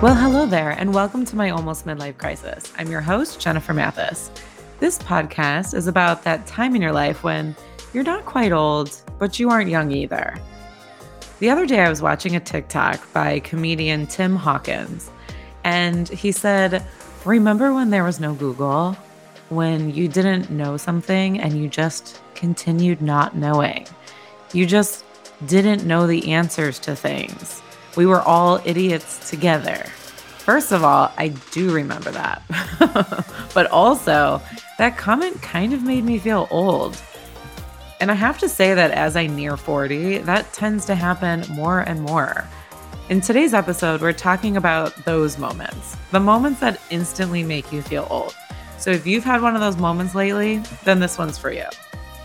Well, hello there, and welcome to my Almost Midlife Crisis. I'm your host, Jennifer Mathis. This podcast is about that time in your life when you're not quite old, but you aren't young either. The other day, I was watching a TikTok by comedian Tim Hawkins, and he said, "Remember when there was no Google? When you didn't know something and you just continued not knowing? You just didn't know the answers to things. We were all idiots together." First of all, I do remember that. But also, that comment kind of made me feel old. And I have to say that as I near 40, that tends to happen more and more. In today's episode, we're talking about those moments, the moments that instantly make you feel old. So if you've had one of those moments lately, then this one's for you.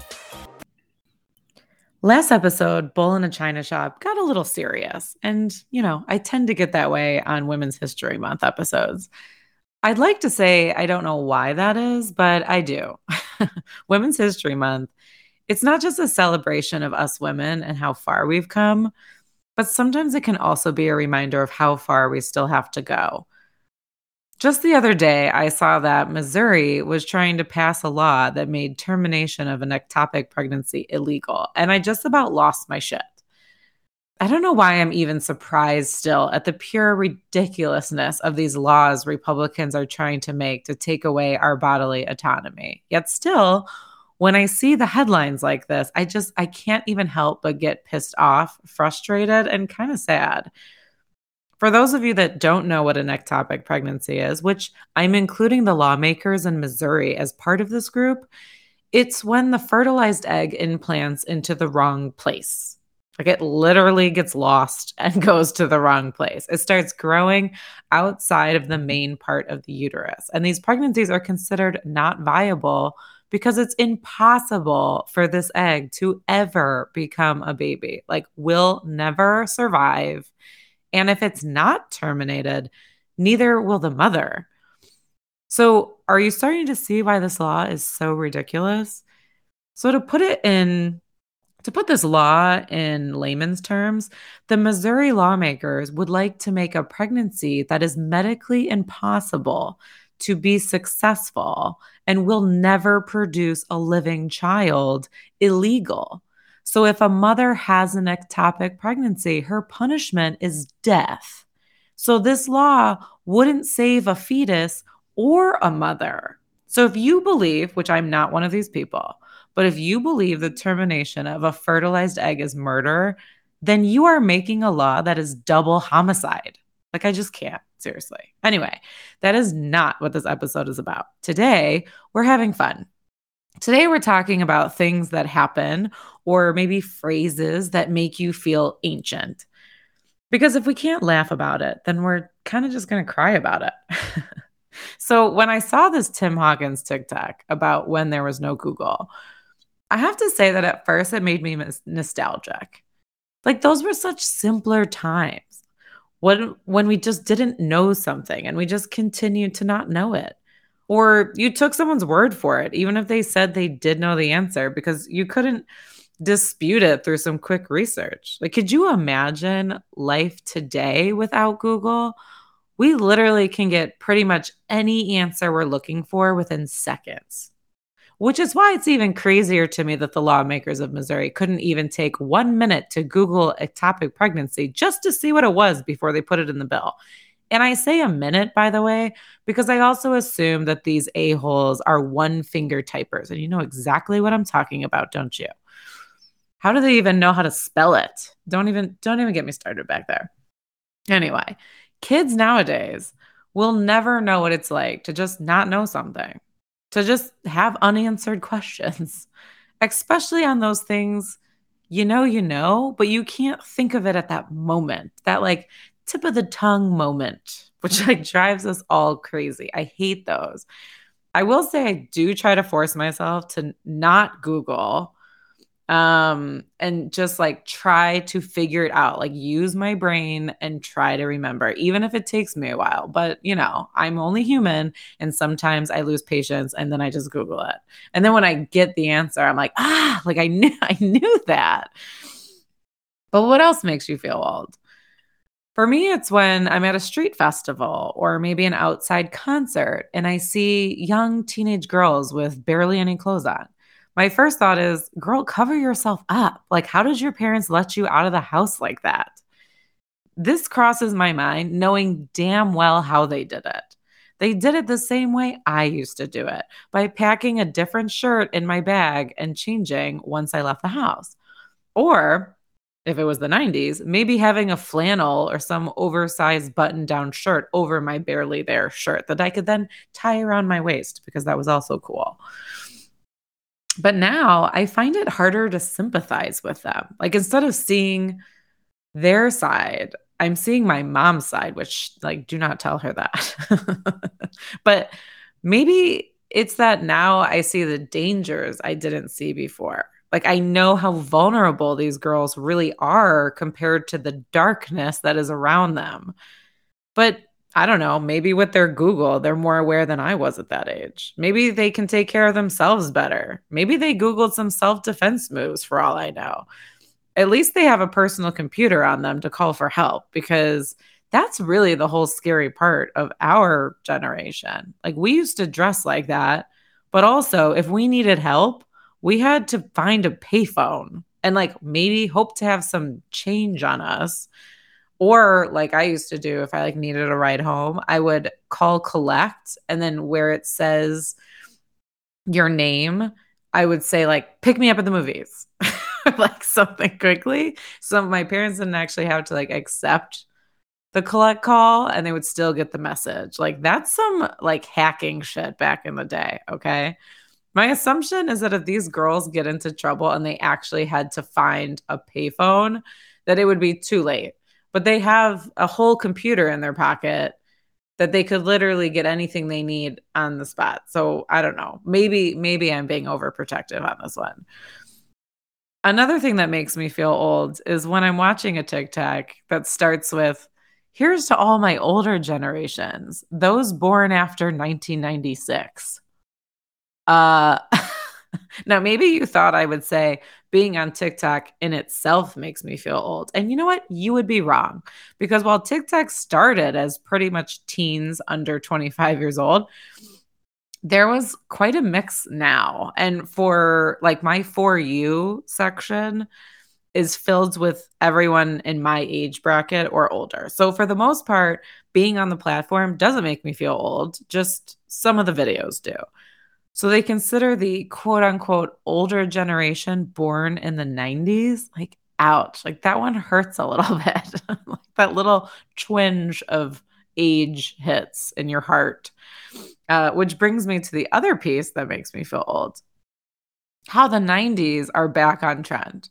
Last episode, Bull in a China Shop got a little serious. And, I tend to get that way on Women's History Month episodes. I'd like to say I don't know why that is, but I do. Women's History Month, it's not just a celebration of us women and how far we've come, but sometimes it can also be a reminder of how far we still have to go. Just the other day, I saw that Missouri was trying to pass a law that made termination of an ectopic pregnancy illegal, and I just about lost my shit. I don't know why I'm even surprised still at the pure ridiculousness of these laws Republicans are trying to make to take away our bodily autonomy. Yet still, when I see the headlines like this, I can't even help but get pissed off, frustrated, and kind of sad. For those of you that don't know what an ectopic pregnancy is, which I'm including the lawmakers in Missouri as part of this group, it's when the fertilized egg implants into the wrong place. Like it literally gets lost and goes to the wrong place. It starts growing outside of the main part of the uterus. And these pregnancies are considered not viable because it's impossible for this egg to ever become a baby. Like, will never survive. And if it's not terminated, neither will the mother. So, are you starting to see why this law is so ridiculous? So, to put this law in layman's terms, the Missouri lawmakers would like to make a pregnancy that is medically impossible to be successful and will never produce a living child illegal. So if a mother has an ectopic pregnancy, her punishment is death. So this law wouldn't save a fetus or a mother. So if you believe, which I'm not one of these people, but if you believe the termination of a fertilized egg is murder, then you are making a law that is double homicide. Like, I just can't, seriously. Anyway, that is not what this episode is about. Today, we're having fun. Today, we're talking about things that happen or maybe phrases that make you feel ancient. Because if we can't laugh about it, then we're kind of just going to cry about it. So when I saw this Tim Hawkins TikTok about when there was no Google, I have to say that at first it made me nostalgic. Like those were such simpler times when we just didn't know something and we just continued to not know it. Or you took someone's word for it, even if they said they did know the answer, because you couldn't dispute it through some quick research. Like, could you imagine life today without Google? We literally can get pretty much any answer we're looking for within seconds. Which is why it's even crazier to me that the lawmakers of Missouri couldn't even take 1 minute to Google ectopic pregnancy just to see what it was before they put it in the bill. And I say a minute, by the way, because I also assume that these a-holes are one-finger typers. And you know exactly what I'm talking about, don't you? How do they even know how to spell it? Don't even get me started back there. Anyway, kids nowadays will never know what it's like to just not know something, to just have unanswered questions, especially on those things you know, but you can't think of it at that moment, that like tip of the tongue moment, which like drives us all crazy. I hate those. I will say I do try to force myself to not Google and just like try to figure it out, like use my brain and try to remember, even if it takes me a while. But I'm only human, and sometimes I lose patience and then I just Google it. And then when I get the answer, I'm like, like I knew that. But what else makes you feel old? For me, it's when I'm at a street festival or maybe an outside concert and I see young teenage girls with barely any clothes on. My first thought is, girl, cover yourself up. Like, how did your parents let you out of the house like that? This crosses my mind knowing damn well how they did it. They did it the same way I used to do it by packing a different shirt in my bag and changing once I left the house. Or if it was the 90s, maybe having a flannel or some oversized button down shirt over my barely there shirt that I could then tie around my waist because that was also cool. But now I find it harder to sympathize with them. Like instead of seeing their side, I'm seeing my mom's side, which, like, do not tell her that. But maybe it's that now I see the dangers I didn't see before. Like, I know how vulnerable these girls really are compared to the darkness that is around them. But I don't know, maybe with their Google, they're more aware than I was at that age. Maybe they can take care of themselves better. Maybe they Googled some self defense moves for all I know. At least they have a personal computer on them to call for help because that's really the whole scary part of our generation. Like we used to dress like that, but also if we needed help, we had to find a payphone and like maybe hope to have some change on us. Or like I used to do if I like needed a ride home, I would call collect and then where it says your name, I would say like pick me up at the movies. Like something quickly. So my parents didn't actually have to like accept the collect call and they would still get the message. Like that's some like hacking shit back in the day. Okay. My assumption is that if these girls get into trouble and they actually had to find a payphone, that it would be too late. But they have a whole computer in their pocket that they could literally get anything they need on the spot. So I don't know. Maybe I'm being overprotective on this one. Another thing that makes me feel old is when I'm watching a TikTok that starts with, here's to all my older generations, those born after 1996. Uh, now, maybe you thought I would say being on TikTok in itself makes me feel old. And you know what? You would be wrong. Because while TikTok started as pretty much teens under 25 years old, there was quite a mix now. And for like my For You section is filled with everyone in my age bracket or older. So for the most part, being on the platform doesn't make me feel old, just some of the videos do. So they consider the quote unquote older generation born in the 90s. Like, ouch. Like that one hurts a little bit. Like that little twinge of age hits in your heart. Which brings me to the other piece that makes me feel old, how the 90s are back on trend.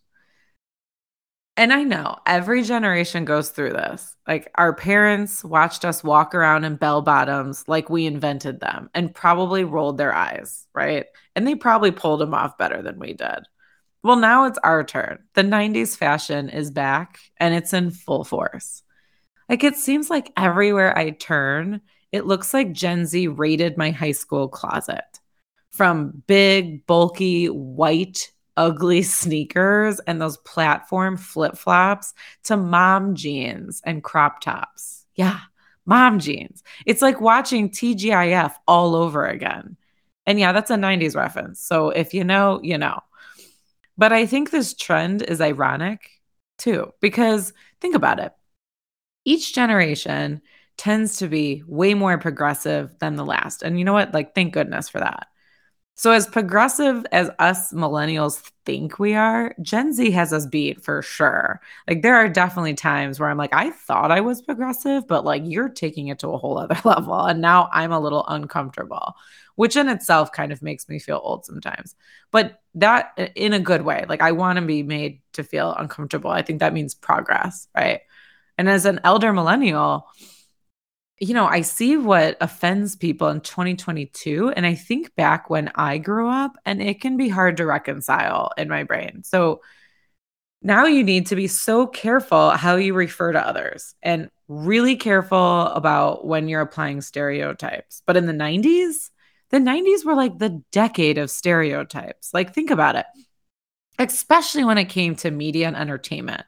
And I know every generation goes through this. Like our parents watched us walk around in bell bottoms like we invented them and probably rolled their eyes, right? And they probably pulled them off better than we did. Well, now it's our turn. The 90s fashion is back and it's in full force. Like it seems like everywhere I turn, it looks like Gen Z raided my high school closet. From big, bulky, white, ugly sneakers and those platform flip flops to mom jeans and crop tops. Yeah, mom jeans. It's like watching TGIF all over again. And yeah, that's a 90s reference. So if you know, you know. But I think this trend is ironic too, because think about it. Each generation tends to be way more progressive than the last. And you know what? Like, thank goodness for that. So, as progressive as us millennials think we are, Gen Z has us beat for sure. Like, there are definitely times where I'm like, I thought I was progressive, but like, you're taking it to a whole other level. And now I'm a little uncomfortable, which in itself kind of makes me feel old sometimes. But that in a good way. Like, I want to be made to feel uncomfortable. I think that means progress, right? And as an elder millennial, you know, I see what offends people in 2022. And I think back when I grew up, and it can be hard to reconcile in my brain. So now you need to be so careful how you refer to others and really careful about when you're applying stereotypes. But in the 90s were like the decade of stereotypes. Like, think about it, especially when it came to media and entertainment.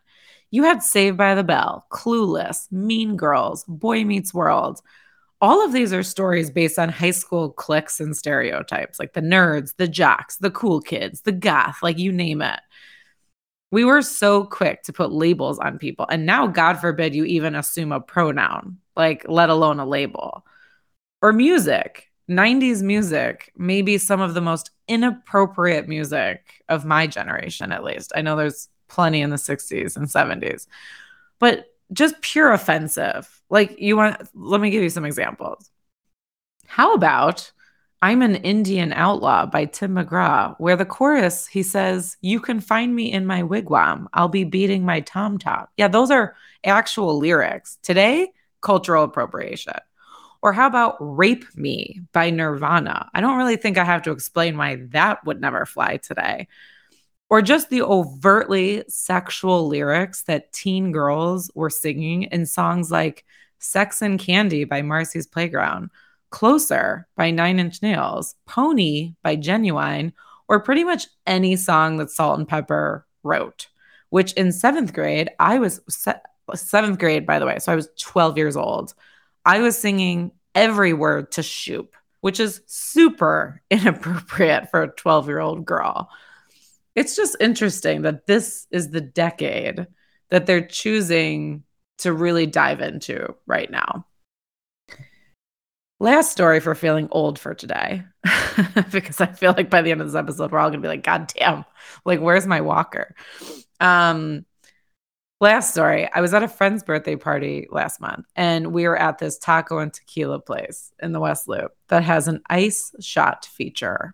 You had Saved by the Bell, Clueless, Mean Girls, Boy Meets World. All of these are stories based on high school cliques and stereotypes, like the nerds, the jocks, the cool kids, the goth, like you name it. We were so quick to put labels on people. And now, God forbid, you even assume a pronoun, like let alone a label. Or music. 90s music, maybe some of the most inappropriate music of my generation, at least. I know there's plenty in the 60s and 70s, but just pure offensive. Let me give you some examples. How about I'm an Indian Outlaw by Tim McGraw, where the chorus, he says, "You can find me in my wigwam. I'll be beating my tom tom." Yeah, those are actual lyrics. Today, cultural appropriation. Or how about Rape Me by Nirvana? I don't really think I have to explain why that would never fly today. Or just the overtly sexual lyrics that teen girls were singing in songs like Sex and Candy by Marcy's Playground, Closer by Nine Inch Nails, Pony by Genuine, or pretty much any song that Salt and Pepper wrote, which in seventh grade, seventh grade, by the way, so I was 12 years old. I was singing every word to Shoop, which is super inappropriate for a 12-year-old girl. It's just interesting that this is the decade that they're choosing to really dive into right now. Last story for feeling old for today, because I feel like by the end of this episode, we're all going to be like, God damn, like, where's my walker? Last story, I was at a friend's birthday party last month, and we were at this taco and tequila place in the West Loop that has an ice shot feature.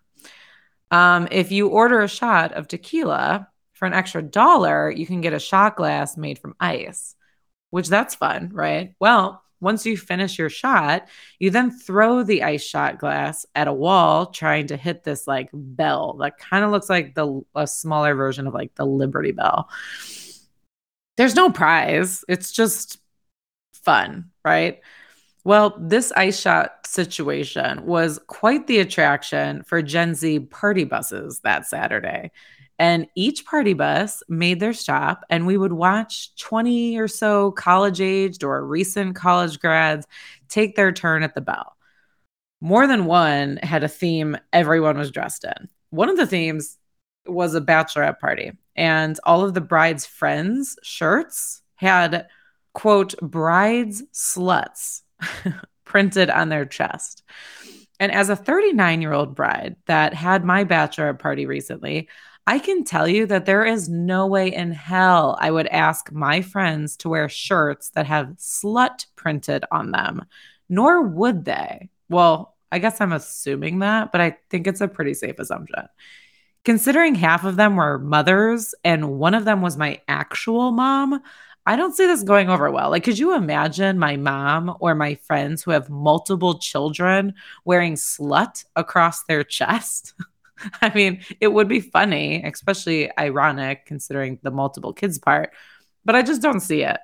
If you order a shot of tequila for an extra $1, you can get a shot glass made from ice, which that's fun, right? Well, once you finish your shot, you then throw the ice shot glass at a wall, trying to hit this like bell that kind of looks like a smaller version of like the Liberty Bell. There's no prize. It's just fun, right? Well, this ice shot situation was quite the attraction for Gen Z party buses that Saturday. And each party bus made their stop, and we would watch 20 or so college aged or recent college grads take their turn at the bell. More than one had a theme everyone was dressed in. One of the themes was a bachelorette party, and all of the bride's friends' shirts had, quote, bride's sluts printed on their chest. And as a 39-year-old bride that had my bachelorette party recently, I can tell you that there is no way in hell I would ask my friends to wear shirts that have slut printed on them, nor would they. Well, I guess I'm assuming that, but I think it's a pretty safe assumption. Considering half of them were mothers and one of them was my actual mom, I don't see this going over well. Like, could you imagine my mom or my friends who have multiple children wearing slut across their chest? I mean, it would be funny, especially ironic considering the multiple kids part, but I just don't see it.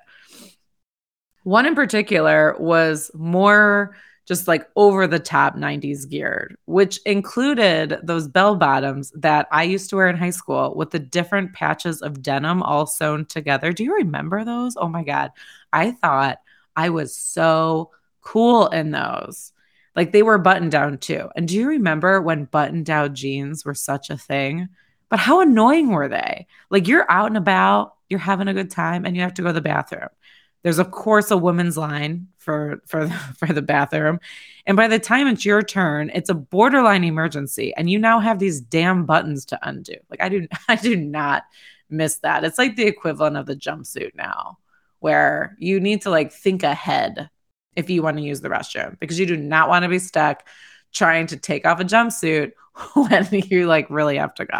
One in particular was more just like over the top 90s geared, which included those bell bottoms that I used to wear in high school with the different patches of denim all sewn together. Do you remember those? Oh my God. I thought I was so cool in those. Like, they were button down too. And do you remember when button down jeans were such a thing? But how annoying were they? Like, you're out and about, you're having a good time, and you have to go to the bathroom. There's of course a women's line for the bathroom, and by the time it's your turn, it's a borderline emergency, and you now have these damn buttons to undo. Like, I do not miss that. It's like the equivalent of the jumpsuit now, where you need to like think ahead if you want to use the restroom, because you do not want to be stuck trying to take off a jumpsuit when you like really have to go.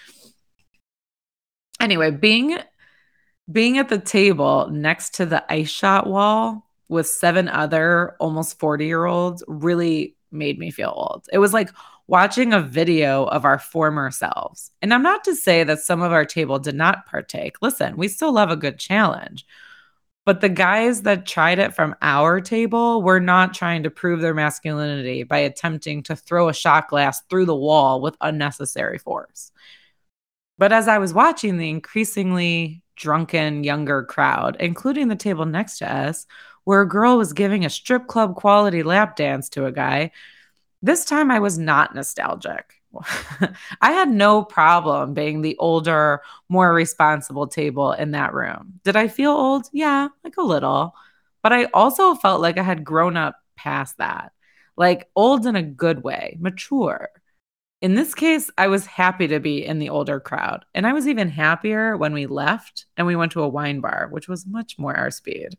Anyway, being at the table next to the ice shot wall with 7 other almost 40-year-olds really made me feel old. It was like watching a video of our former selves. And I'm not to say that some of our table did not partake. Listen, we still love a good challenge. But the guys that tried it from our table were not trying to prove their masculinity by attempting to throw a shot glass through the wall with unnecessary force. But as I was watching the increasingly drunken younger crowd, including the table next to us, where a girl was giving a strip club quality lap dance to a guy, this time I was not nostalgic. I had no problem being the older, more responsible table in that room. Did I feel old? Yeah, like a little. But I also felt like I had grown up past that, like old in a good way, mature. In this case, I was happy to be in the older crowd. And I was even happier when we left and we went to a wine bar, which was much more our speed.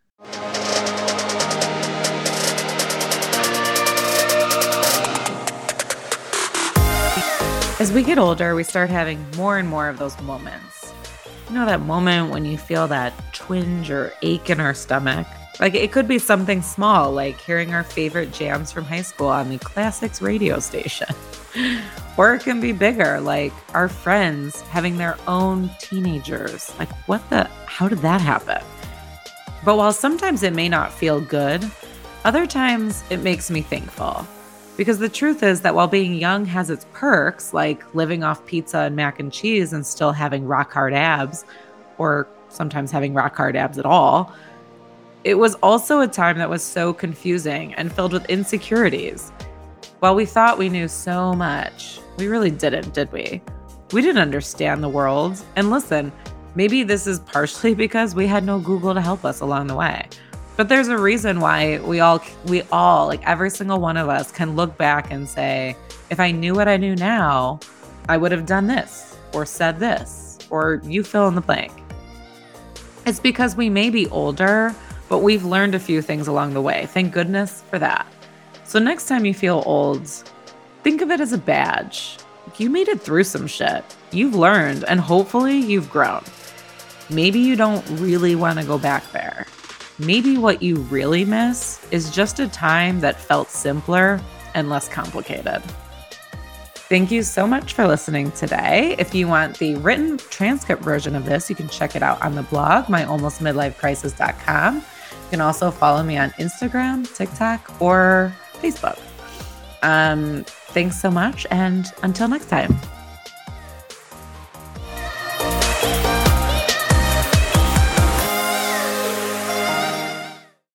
As we get older, we start having more and more of those moments. You know, that moment when you feel that twinge or ache in our stomach? Like it could be something small, like hearing our favorite jams from high school on the Classics radio station. Or it can be bigger, like our friends having their own teenagers. Like, how did that happen? But while sometimes it may not feel good, other times it makes me thankful. Because the truth is that while being young has its perks, like living off pizza and mac and cheese and still having rock hard abs, or sometimes having rock hard abs at all, it was also a time that was so confusing and filled with insecurities. While we thought we knew so much, we really didn't, did we? We didn't understand the world. And listen, maybe this is partially because we had no Google to help us along the way. But there's a reason why we all, like every single one of us can look back and say, if I knew what I knew now, I would have done this or said this, or you fill in the blank. It's because we may be older, but we've learned a few things along the way. Thank goodness for that. So next time you feel old, think of it as a badge. You made it through some shit. You've learned, and hopefully you've grown. Maybe you don't really want to go back there. Maybe what you really miss is just a time that felt simpler and less complicated. Thank you so much for listening today. If you want the written transcript version of this, you can check it out on the blog, myalmostmidlifecrisis.com. You can also follow me on Instagram, TikTok, or Facebook. Thanks so much, and until next time.